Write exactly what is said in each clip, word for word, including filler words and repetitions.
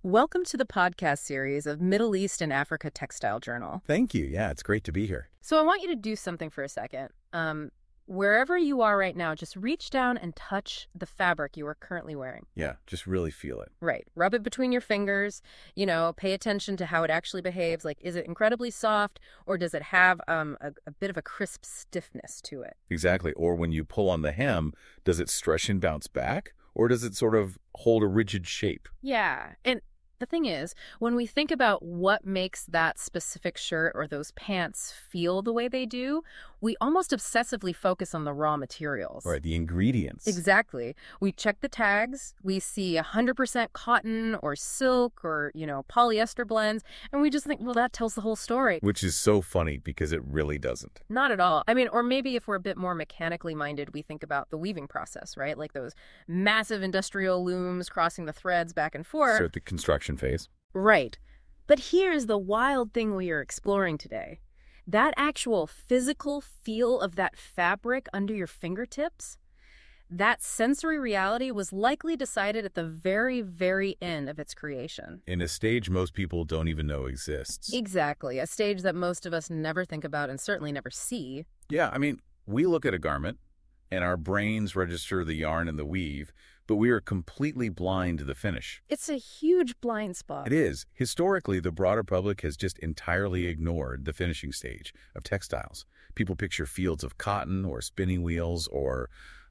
Welcome to the podcast series of Middle East and Africa Textile Journal. Thank you. Yeah, it's great to be here. So I want you to do something for a second. Um, wherever you are right now, just reach down and touch the fabric you are currently wearing. Yeah, just really feel it. Right. Rub it between your fingers. You know, pay attention to how it actually behaves. Like, is it incredibly soft, or does it have um, a, a bit of a crisp stiffness to it? Exactly. Or when you pull on the hem, does it stretch and bounce back, or does it sort of hold a rigid shape? Yeah. And the thing is, when we think about what makes that specific shirt or those pants feel the way they do, we almost obsessively focus on the raw materials. Right, the ingredients. Exactly. We check the tags, we see one hundred percent cotton or silk or, you know, polyester blends, and we just think, well, that tells the whole story. Which is so funny because it really doesn't. Not at all. I mean, or maybe if we're a bit more mechanically minded, we think about the weaving process, right? Like those massive industrial looms crossing the threads back and forth. So the construction phase. Right. But here's the wild thing we are exploring today. That actual physical feel of that fabric under your fingertips, that sensory reality was likely decided at the very, very end of its creation. In a stage most people don't even know exists. Exactly. A stage that most of us never think about and certainly never see. Yeah, I mean, we look at a garment and our brains register the yarn and the weave, but we are completely blind to the finish. It's a huge blind spot. It is. Historically, the broader public has just entirely ignored the finishing stage of textiles. People picture fields of cotton or spinning wheels or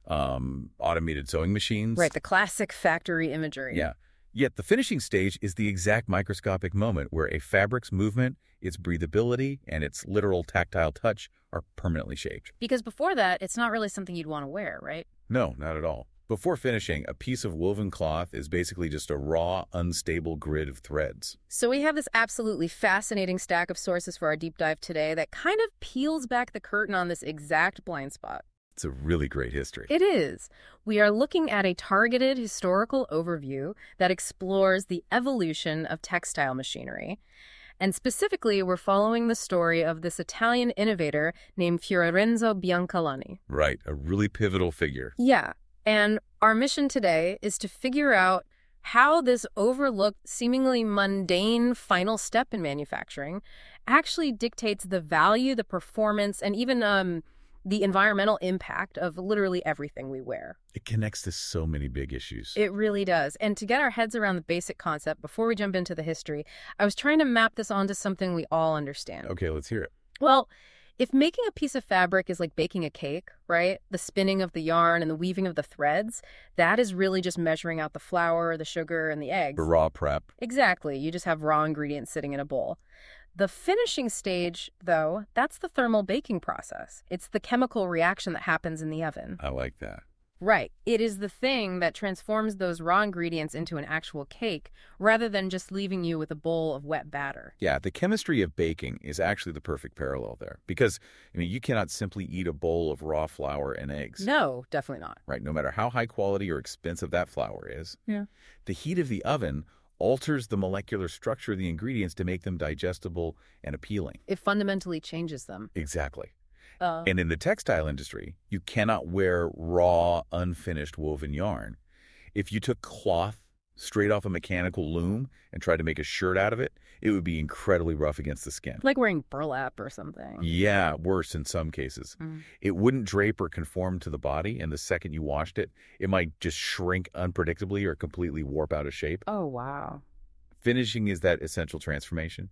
um, automated sewing machines. Right, the classic factory imagery. Yeah. Yet the finishing stage is the exact microscopic moment where a fabric's movement, its breathability, and its literal tactile touch are permanently shaped. Because before that, it's not really something you'd want to wear, right? No, not at all. Before finishing, a piece of woven cloth is basically just a raw, unstable grid of threads. So we have this absolutely fascinating stack of sources for our deep dive today that kind of peels back the curtain on this exact blind spot. It's a really great history. It is. We are looking at a targeted historical overview that explores the evolution of textile machinery. And specifically, we're following the story of this Italian innovator named Fiorenzo Biancalani. Right, a really pivotal figure. Yeah. And our mission today is to figure out how this overlooked, seemingly mundane final step in manufacturing actually dictates the value, the performance, and even um, the environmental impact of literally everything we wear. It connects to so many big issues. It really does. And to get our heads around the basic concept, before we jump into the history, I was trying to map this onto something we all understand. Okay, let's hear it. Well, if making a piece of fabric is like baking a cake, right? The spinning of the yarn and the weaving of the threads, that is really just measuring out the flour, the sugar, and the eggs. The raw prep. Exactly. You just have raw ingredients sitting in a bowl. The finishing stage, though, that's the thermal baking process. It's the chemical reaction that happens in the oven. I like that. Right. It is the thing that transforms those raw ingredients into an actual cake rather than just leaving you with a bowl of wet batter. Yeah, the chemistry of baking is actually the perfect parallel there because, I mean, you cannot simply eat a bowl of raw flour and eggs. No, definitely not. Right, no matter how high quality or expensive that flour is. Yeah. The heat of the oven alters the molecular structure of the ingredients to make them digestible and appealing. It fundamentally changes them. Exactly. Uh, And in the textile industry, you cannot wear raw, unfinished woven yarn. If you took cloth straight off a mechanical loom and tried to make a shirt out of it, it would be incredibly rough against the skin. like wearing burlap or something. Yeah, worse in some cases. Mm. It wouldn't drape or conform to the body, and the second you washed it, it might just shrink unpredictably or completely warp out of shape. Oh, wow. Finishing is that essential transformation.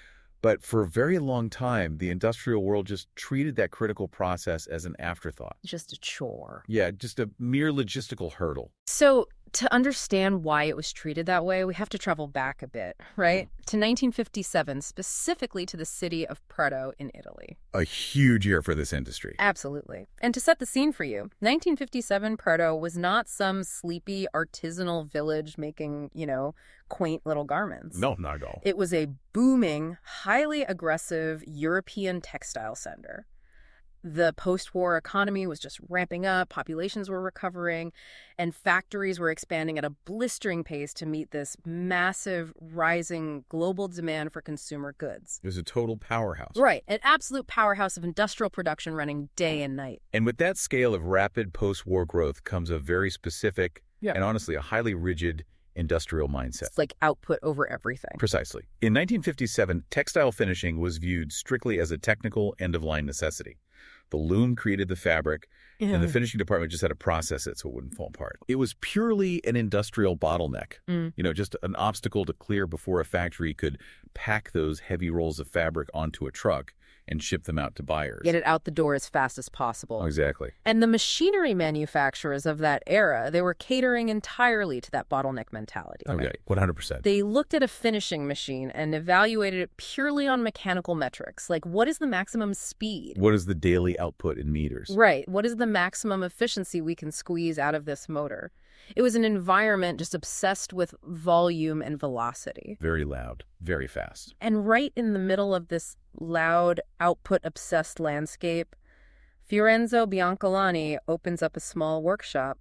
But for a very long time, the industrial world just treated that critical process as an afterthought. Just a chore. Yeah, just a mere logistical hurdle. So to understand why it was treated that way, we have to travel back a bit, right? To nineteen fifty-seven, specifically to the city of Prato in Italy. A huge year for this industry. Absolutely. And to set the scene for you, nineteen fifty-seven Prato was not some sleepy artisanal village making, you know, quaint little garments. No, not at all. It was a booming, highly aggressive European textile center. The post-war economy was just ramping up, populations were recovering, and factories were expanding at a blistering pace to meet this massive, rising global demand for consumer goods. It was a total powerhouse. Right, an absolute powerhouse of industrial production running day and night. And with that scale of rapid post-war growth comes a very specific Yeah. and honestly a highly rigid industrial mindset. It's like output over everything. Precisely. In nineteen fifty-seven, textile finishing was viewed strictly as a technical end-of-line necessity. The loom created the fabric, Yeah. and the finishing department just had to process it so it wouldn't fall apart. It was purely an industrial bottleneck, Mm. you know, just an obstacle to clear before a factory could pack those heavy rolls of fabric onto a truck and ship them out to buyers. Get it out the door as fast as possible. Exactly. And the machinery manufacturers of that era, they were catering entirely to that bottleneck mentality. Okay, right? one hundred percent. They looked at a finishing machine and evaluated it purely on mechanical metrics, like what is the maximum speed? What is the daily output in meters? Right. What is the maximum efficiency we can squeeze out of this motor? It was an environment just obsessed with volume and velocity. Very loud, very fast. And right in the middle of this loud, output-obsessed landscape, Fiorenzo Biancalani opens up a small workshop,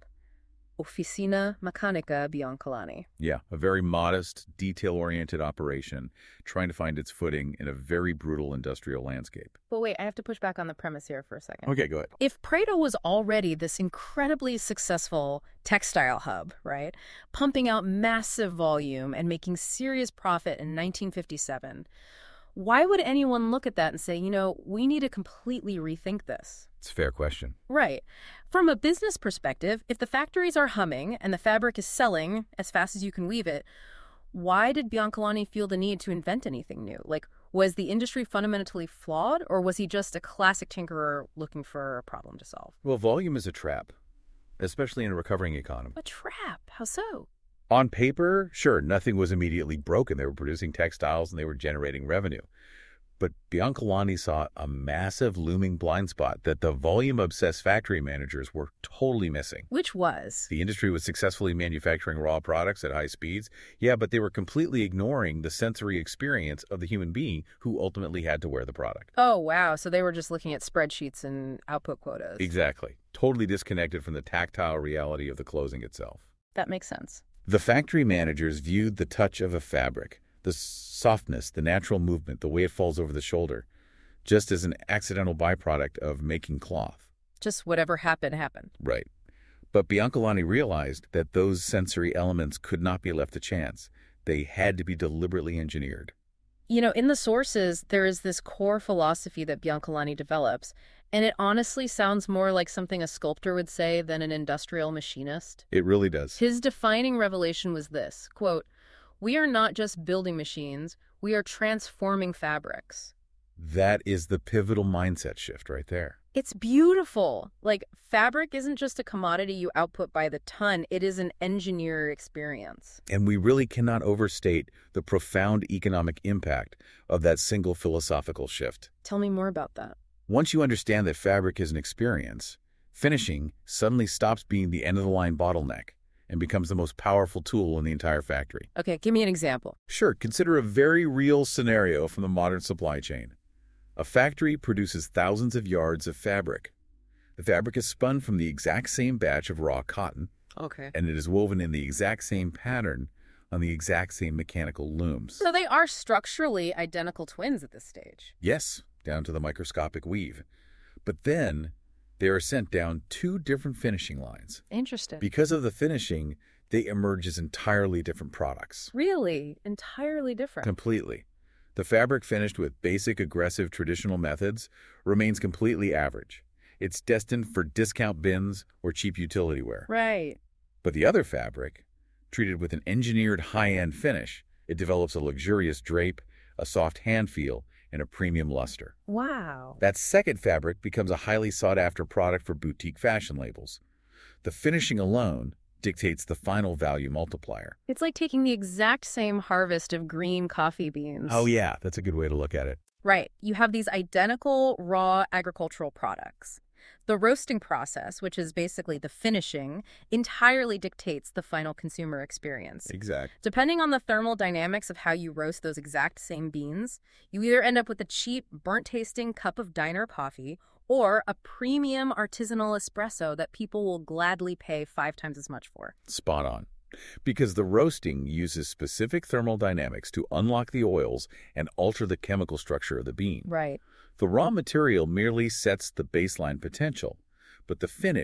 Officina Meccanica Biancalani. Yeah, a very modest, detail-oriented operation trying to find its footing in a very brutal industrial landscape. But wait, I have to push back on the premise here for a second. Okay, go ahead. If Prato was already this incredibly successful textile hub, right, pumping out massive volume and making serious profit in nineteen fifty-seven, why would anyone look at that and say, you know, we need to completely rethink this? It's a fair question. Right. From a business perspective, if the factories are humming and the fabric is selling as fast as you can weave it, why did Biancalani feel the need to invent anything new? Like, was the industry fundamentally flawed, or was he just a classic tinkerer looking for a problem to solve? Well, volume is a trap, especially in a recovering economy. A trap? How so? On paper, sure, nothing was immediately broken. They were producing textiles and they were generating revenue. But Biancalani saw a massive looming blind spot that the volume-obsessed factory managers were totally missing. Which was? The industry was successfully manufacturing raw products at high speeds, yeah, but they were completely ignoring the sensory experience of the human being who ultimately had to wear the product. Oh, wow. So they were just looking at spreadsheets and output quotas. Exactly. Totally disconnected from the tactile reality of the clothing itself. That makes sense. The factory managers viewed the touch of a fabric, the softness, the natural movement, the way it falls over the shoulder, just as an accidental byproduct of making cloth. Just whatever happened, happened. Right. But Biancalani realized that those sensory elements could not be left to chance. They had to be deliberately engineered. You know, in the sources, there is this core philosophy that Biancalani develops, and it honestly sounds more like something a sculptor would say than an industrial machinist. It really does. His defining revelation was this, quote, "We are not just building machines, we are transforming fabrics." That is the pivotal mindset shift right there. It's beautiful. Like, fabric isn't just a commodity you output by the ton, it is an engineer experience. And we really cannot overstate the profound economic impact of that single philosophical shift. Tell me more about that. Once you understand that fabric is an experience, finishing suddenly stops being the end-of-the-line bottleneck and becomes the most powerful tool in the entire factory. Okay, give me an example. Sure, consider a very real scenario from the modern supply chain. A factory produces thousands of yards of fabric. The fabric is spun from the exact same batch of raw cotton, Okay. and it is woven in the exact same pattern on the exact same mechanical looms. So they are structurally identical twins at this stage. Yes, down to the microscopic weave. But then they are sent down two different finishing lines. Interesting. Because of the finishing, they emerge as entirely different products. Really? Entirely different. Completely. The fabric finished with basic, aggressive, traditional methods remains completely average. It's destined for discount bins or cheap utility wear. Right. But the other fabric, treated with an engineered high-end finish, it develops a luxurious drape, a soft hand feel, and a premium luster. Wow. That second fabric becomes a highly sought-after product for boutique fashion labels. The finishing alone dictates the final value multiplier. It's like taking the exact same harvest of green coffee beans. Oh yeah, that's a good way to look at it. Right. You have these identical raw agricultural products. The roasting process, which is basically the finishing, entirely dictates the final consumer experience. Exact. Depending on the thermal dynamics of how you roast those exact same beans, you either end up with a cheap, burnt-tasting cup of diner coffee or a premium artisanal espresso that people will gladly pay five times as much for. Spot on. Because the roasting uses specific thermal dynamics to unlock the oils and alter the chemical structure of the bean. Right. The raw material merely sets the baseline potential, but the finish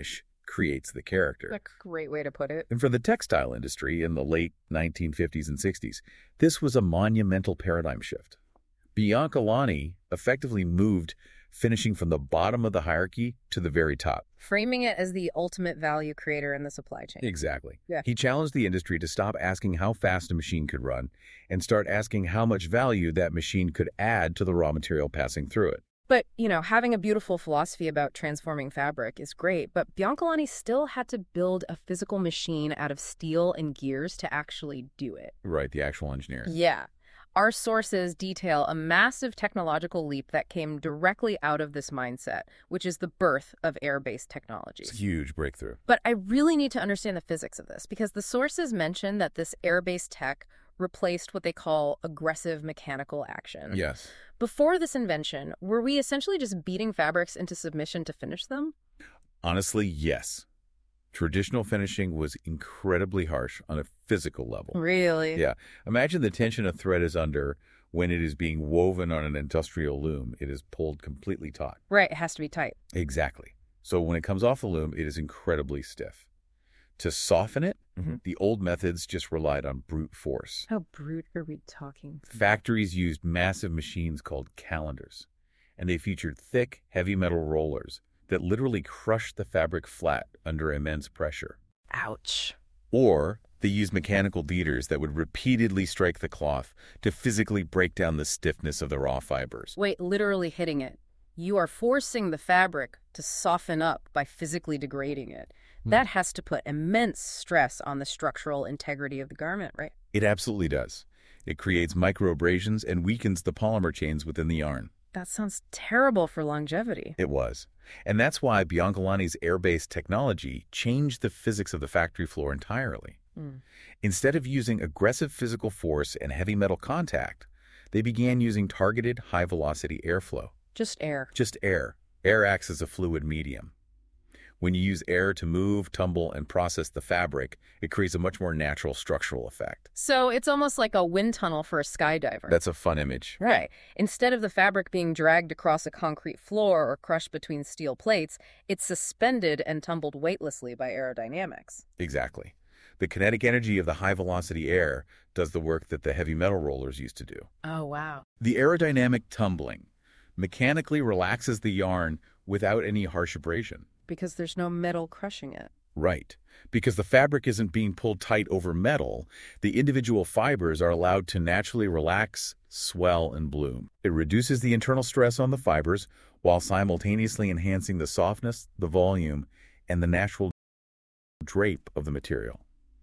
creates the character. A great way to put it. And for the textile industry in the late nineteen fifties and sixties, this was a monumental paradigm shift. Biancalani effectively moved finishing from the bottom of the hierarchy to the very top. Framing it as the ultimate value creator in the supply chain. Exactly. Yeah. He challenged the industry to stop asking how fast a machine could run and start asking how much value that machine could add to the raw material passing through it. But, you know, having a beautiful philosophy about transforming fabric is great, but Biancalani still had to build a physical machine out of steel and gears to actually do it. Right, the actual engineering. Yeah. Our sources detail a massive technological leap that came directly out of this mindset, which is the birth of air-based technology. It's a huge breakthrough. But I really need to understand the physics of this, because the sources mention that this air-based tech replaced what they call aggressive mechanical action. Yes. Before this invention, were we essentially just beating fabrics into submission to finish them? Honestly, yes. Traditional finishing was incredibly harsh on a physical level. Really? Yeah. Imagine the tension a thread is under when it is being woven on an industrial loom. It is pulled completely taut. Right, it has to be tight. Exactly. So when it comes off the loom, it is incredibly stiff. To soften it, mm-hmm. the old methods just relied on brute force. How brute are we talking? Factories used massive machines called calendars, and they featured thick, heavy metal rollers that literally crushed the fabric flat under immense pressure. Ouch. Or they used mechanical beaters that would repeatedly strike the cloth to physically break down the stiffness of the raw fibers. Wait, literally hitting it. You are forcing the fabric to soften up by physically degrading it. Hmm. That has to put immense stress on the structural integrity of the garment, right? It absolutely does. It creates microabrasions and weakens the polymer chains within the yarn. That sounds terrible for longevity. It was. And that's why Biancalani's air-based technology changed the physics of the factory floor entirely. Mm. Instead of using aggressive physical force and heavy metal contact, they began using targeted high-velocity airflow. Just air. Just air. Air acts as a fluid medium. When you use air to move, tumble, and process the fabric, it creates a much more natural structural effect. So it's almost like a wind tunnel for a skydiver. That's a fun image. Right. Instead of the fabric being dragged across a concrete floor or crushed between steel plates, it's suspended and tumbled weightlessly by aerodynamics. Exactly. The kinetic energy of the high-velocity air does the work that the heavy metal rollers used to do. Oh, wow. The aerodynamic tumbling mechanically relaxes the yarn without any harsh abrasion. Because there's no metal crushing it. Right. Because the fabric isn't being pulled tight over metal, the individual fibers are allowed to naturally relax, swell, and bloom. It reduces the internal stress on the fibers while simultaneously enhancing the softness, the volume, and the natural drape of the material.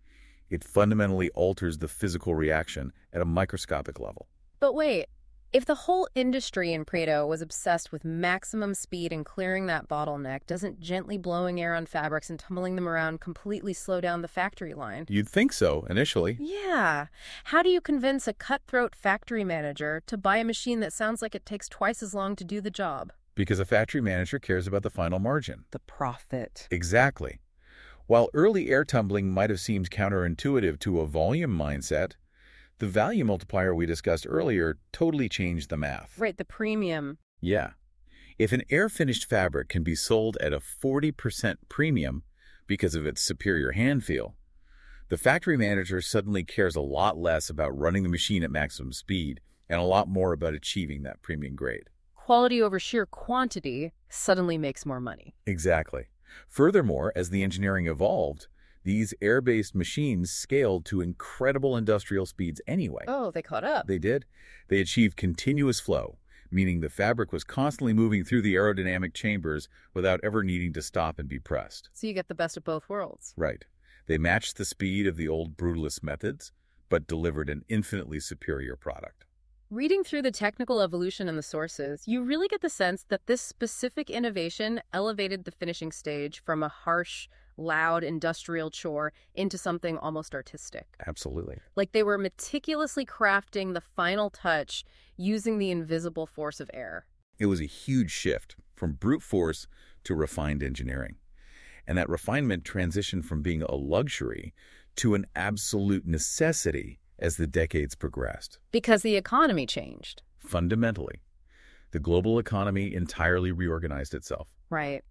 It fundamentally alters the physical reaction at a microscopic level. But wait. If the whole industry in Prado was obsessed with maximum speed and clearing that bottleneck, doesn't gently blowing air on fabrics and tumbling them around completely slow down the factory line? You'd think so, initially. Yeah. How do you convince a cutthroat factory manager to buy a machine that sounds like it takes twice as long to do the job? Because a factory manager cares about the final margin. The profit. Exactly. While early air tumbling might have seemed counterintuitive to a volume mindset, the value multiplier we discussed earlier totally changed the math. Right, the premium. Yeah. If an air-finished fabric can be sold at a forty percent premium because of its superior hand feel, the factory manager suddenly cares a lot less about running the machine at maximum speed and a lot more about achieving that premium grade. Quality over sheer quantity suddenly makes more money. Exactly. Furthermore, as the engineering evolved, these air-based machines scaled to incredible industrial speeds anyway. Oh, they caught up. They did. They achieved continuous flow, meaning the fabric was constantly moving through the aerodynamic chambers without ever needing to stop and be pressed. So you get the best of both worlds. Right. They matched the speed of the old brutalist methods, but delivered an infinitely superior product. Reading through the technical evolution in the sources, you really get the sense that this specific innovation elevated the finishing stage from a harsh, loud industrial chore into something almost artistic. Absolutely. Like they were meticulously crafting the final touch using the invisible force of air. It was a huge shift from brute force to refined engineering. And that refinement transitioned from being a luxury to an absolute necessity as the decades progressed. Because the economy changed. Fundamentally. The global economy entirely reorganized itself. Right.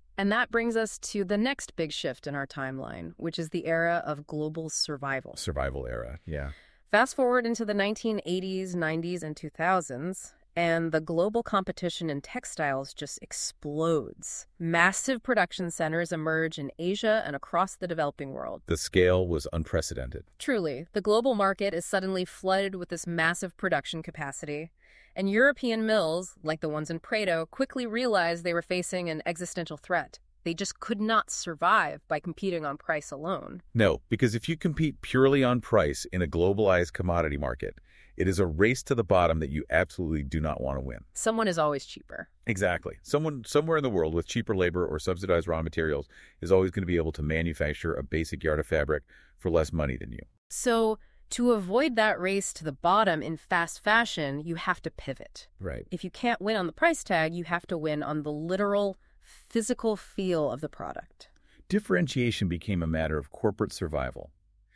And that brings us to the next big shift in our timeline, which is the era of global survival. Survival era, yeah. Fast forward into the nineteen eighties, nineties, and two thousands, and the global competition in textiles just explodes. Massive production centers emerge in Asia and across the developing world. The scale was unprecedented. Truly, the global market is suddenly flooded with this massive production capacity. And European mills, like the ones in Prado, quickly realized they were facing an existential threat. They just could not survive by competing on price alone. No, because if you compete purely on price in a globalized commodity market, it is a race to the bottom that you absolutely do not want to win. Someone is always cheaper. Exactly. Someone somewhere in the world with cheaper labor or subsidized raw materials is always going to be able to manufacture a basic yard of fabric for less money than you. So, to avoid that race to the bottom in fast fashion, you have to pivot. Right. If you can't win on the price tag, you have to win on the literal, physical feel of the product. Differentiation became a matter of corporate survival.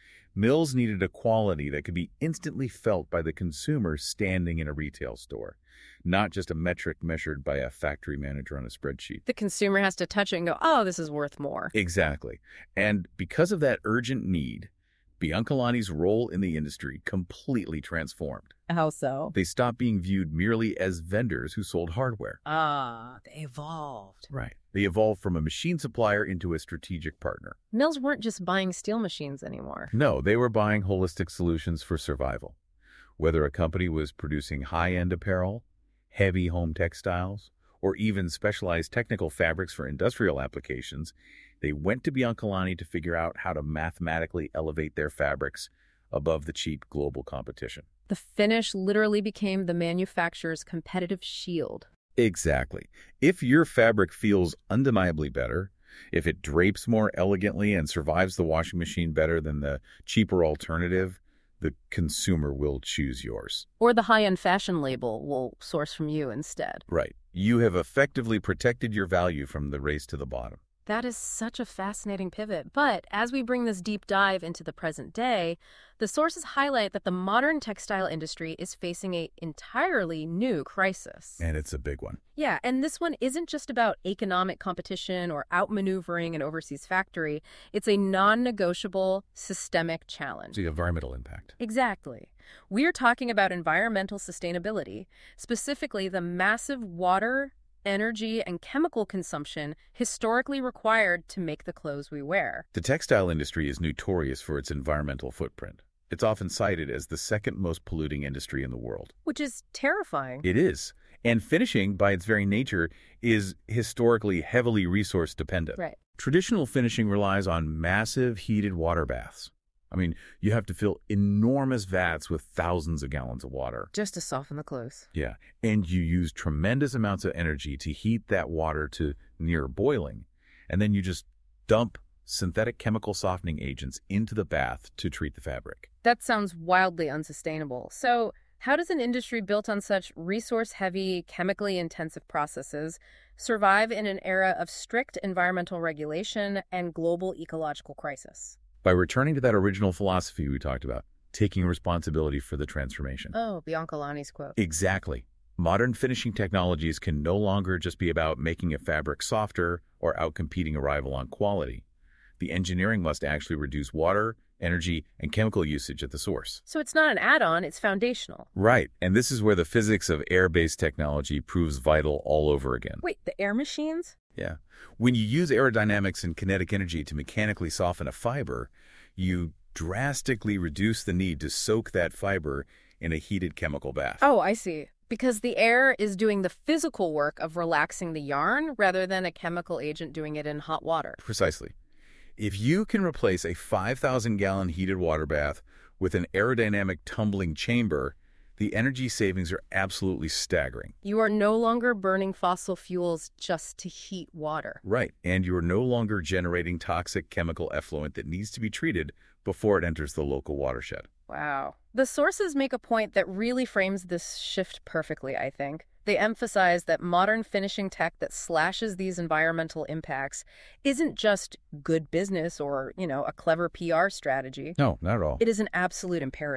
Mills needed a quality that could be instantly felt by the consumer standing in a retail store, not just a metric measured by a factory manager on a spreadsheet. The consumer has to touch it and go, oh, this is worth more. Exactly. And because of that urgent need, Biancalani's role in the industry completely transformed. How so? They stopped being viewed merely as vendors who sold hardware. Ah, they evolved. Right. They evolved from a machine supplier into a strategic partner. Mills weren't just buying steel machines anymore. No, they were buying holistic solutions for survival. Whether a company was producing high-end apparel, heavy home textiles, or even specialized technical fabrics for industrial applications, they went to Biancalani to figure out how to mathematically elevate their fabrics above the cheap global competition. The finish literally became the manufacturer's competitive shield. Exactly. If your fabric feels undeniably better, if it drapes more elegantly and survives the washing machine better than the cheaper alternative, the consumer will choose yours. Or the high-end fashion label will source from you instead. Right. You have effectively protected your value from the race to the bottom. That is such a fascinating pivot. But as we bring this deep dive into the present day, the sources highlight that the modern textile industry is facing an entirely new crisis. And it's a big one. Yeah, and this one isn't just about economic competition or outmaneuvering an overseas factory. It's a non-negotiable systemic challenge. The environmental impact. Exactly. We're talking about environmental sustainability, specifically the massive water, energy, and chemical consumption historically required to make the clothes we wear. The textile industry is notorious for its environmental footprint. It's often cited as the second most polluting industry in the world. Which is terrifying. It is. And finishing, by its very nature, is historically heavily resource dependent. Right. Traditional finishing relies on massive heated water baths. I mean, you have to fill enormous vats with thousands of gallons of water. Just to soften the clothes. Yeah, and you use tremendous amounts of energy to heat that water to near boiling, and then you just dump synthetic chemical softening agents into the bath to treat the fabric. That sounds wildly unsustainable. So how does an industry built on such resource-heavy, chemically intensive processes survive in an era of strict environmental regulation and global ecological crisis? By returning to that original philosophy we talked about, taking responsibility for the transformation. Oh, Biancalani's quote. Exactly. Modern finishing technologies can no longer just be about making a fabric softer or outcompeting a rival on quality. The engineering must actually reduce water, energy, and chemical usage at the source. So it's not an add-on, it's foundational. Right, and this is where the physics of air-based technology proves vital all over again. Wait, the air machines? Yeah. When you use aerodynamics and kinetic energy to mechanically soften a fiber, you drastically reduce the need to soak that fiber in a heated chemical bath. Oh, I see. Because the air is doing the physical work of relaxing the yarn rather than a chemical agent doing it in hot water. Precisely. If you can replace a five thousand gallon heated water bath with an aerodynamic tumbling chamber, the energy savings are absolutely staggering. You are no longer burning fossil fuels just to heat water. Right, and you are no longer generating toxic chemical effluent that needs to be treated before it enters the local watershed. Wow. The sources make a point that really frames this shift perfectly, I think. They emphasize that modern finishing tech that slashes these environmental impacts isn't just good business or, you know, a clever P R strategy. No, not at all. It is an absolute imperative.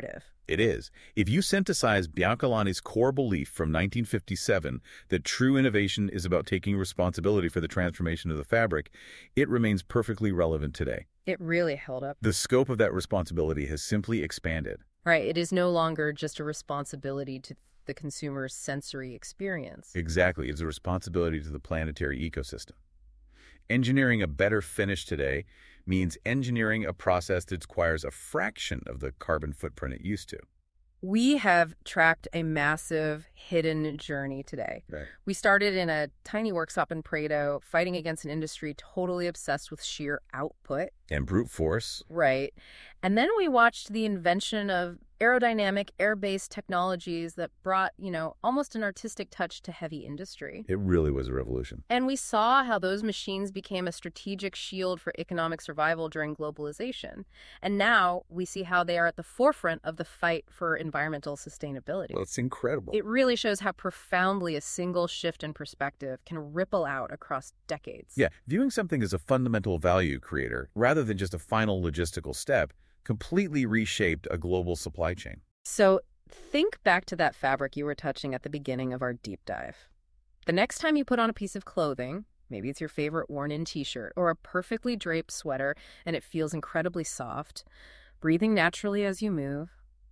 It is. If you synthesize Biancalani's core belief from nineteen fifty-seven that true innovation is about taking responsibility for the transformation of the fabric, it remains perfectly relevant today. It really held up. The scope of that responsibility has simply expanded. Right. It is no longer just a responsibility to the consumer's sensory experience. Exactly. It's a responsibility to the planetary ecosystem. Engineering a better finish today means engineering a process that requires a fraction of the carbon footprint it used to. We have tracked a massive hidden journey today. Right. We started in a tiny workshop in Prado, fighting against an industry totally obsessed with sheer output. And brute force. Right. And then we watched the invention of aerodynamic, air-based technologies that brought, you know, almost an artistic touch to heavy industry. It really was a revolution. And we saw how those machines became a strategic shield for economic survival during globalization. And now we see how they are at the forefront of the fight for environmental sustainability. Well, it's incredible. It really shows how profoundly a single shift in perspective can ripple out across decades. Yeah, viewing something as a fundamental value creator rather than just a final logistical step completely reshaped a global supply chain. So think back to that fabric you were touching at the beginning of our deep dive. The next time you put on a piece of clothing, maybe it's your favorite worn-in t-shirt or a perfectly draped sweater and it feels incredibly soft, breathing naturally as you move,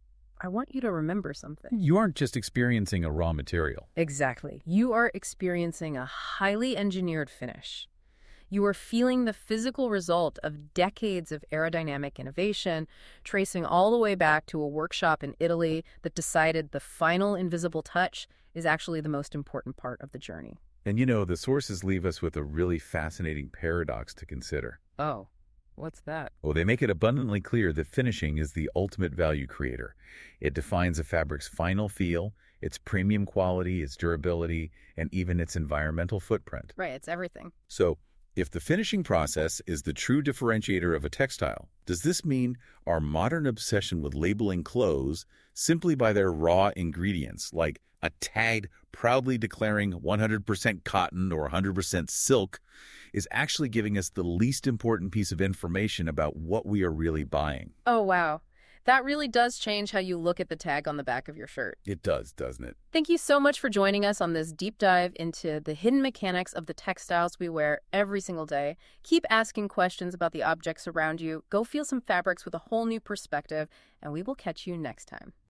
I want you to remember something. You aren't just experiencing a raw material. Exactly. You are experiencing a highly engineered finish. You are feeling the physical result of decades of aerodynamic innovation, tracing all the way back to a workshop in Italy that decided the final invisible touch is actually the most important part of the journey. And you know, the sources leave us with a really fascinating paradox to consider. Oh, what's that? Well, they make it abundantly clear that finishing is the ultimate value creator. It defines a fabric's final feel, its premium quality, its durability, and even its environmental footprint. Right, it's everything. So, if the finishing process is the true differentiator of a textile, does this mean our modern obsession with labeling clothes simply by their raw ingredients, like a tag proudly declaring one hundred percent cotton or one hundred percent silk, is actually giving us the least important piece of information about what we are really buying? Oh, wow. That really does change how you look at the tag on the back of your shirt. It does, doesn't it? Thank you so much for joining us on this deep dive into the hidden mechanics of the textiles we wear every single day. Keep asking questions about the objects around you. Go feel some fabrics with a whole new perspective, and we will catch you next time.